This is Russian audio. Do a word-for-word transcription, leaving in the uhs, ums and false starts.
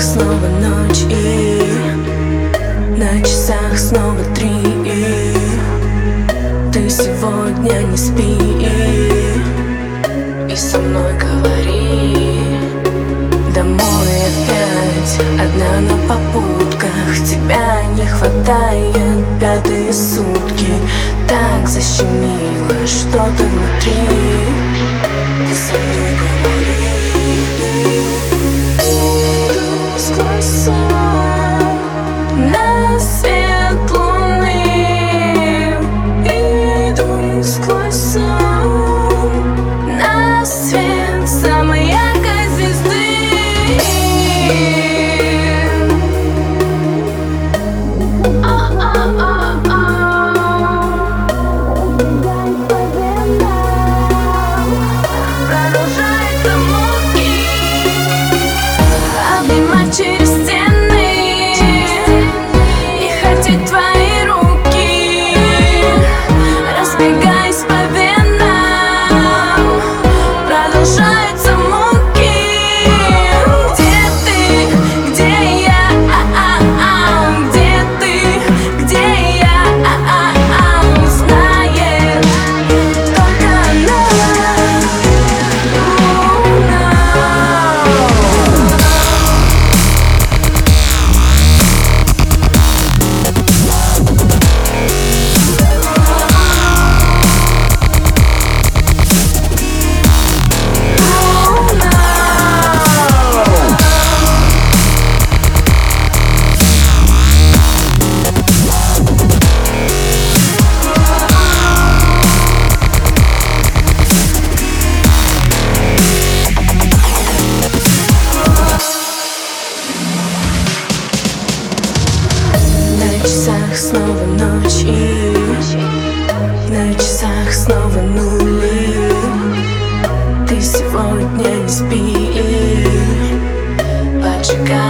снова ночь, и на часах снова три, и ты сегодня не спи, и со мной говори. Домой опять одна на попутках, тебя не хватает пятые сутки. Так защемило что-то внутри, ты со мной говори. Иду сквозь сон на свет луны, иду сквозь сон на свет самой яркой звезды. Через стены и хотеть твои руки, разбегаясь по венам, продолжаются муки. Где ты, где я, а-а-а, где ты, где я, а-а-а, знает только она. На часах снова ночь, и на часах снова нули. Ты сегодня не спи, поджигай.